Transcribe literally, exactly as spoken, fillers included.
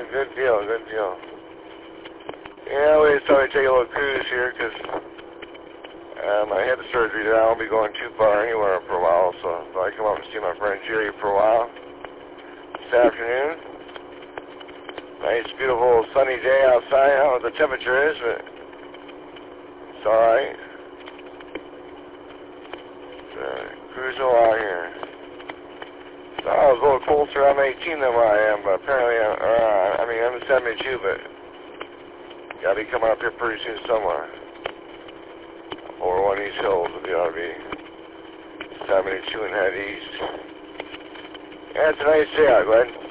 good deal, good deal. Yeah, we just thought I'd take a little cruise here because um, I had the surgery that I won't be going too far anywhere for a while, so I thought I'd come up and see my friend Jerry for a while this afternoon. Nice, beautiful, sunny day outside. I don't know what the temperature is, but it's alright. Uh, cruising along here. So I was a little closer. I'm eighteen than what I am, but apparently, I'm, uh, I mean, I'm seventy-two, but gotta be coming up here pretty soon somewhere. Over one of these hills, it ought to be seventy-two and head east. Yeah, it's a nice day out, Glenn.